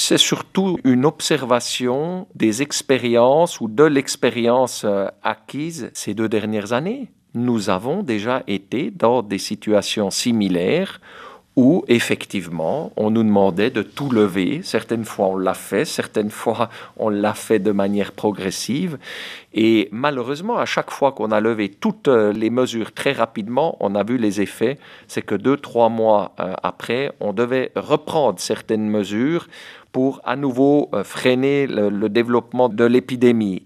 c'est surtout une observation des expériences ou de l'expérience acquise ces 2 dernières années. Nous avons déjà été dans des situations similaires où effectivement on nous demandait de tout lever. Certaines fois on l'a fait, certaines fois on l'a fait de manière progressive. Et malheureusement, à chaque fois qu'on a levé toutes les mesures très rapidement, on a vu les effets. C'est que 2, 3 mois après, on devait reprendre certaines mesures pour à nouveau freiner le développement de l'épidémie.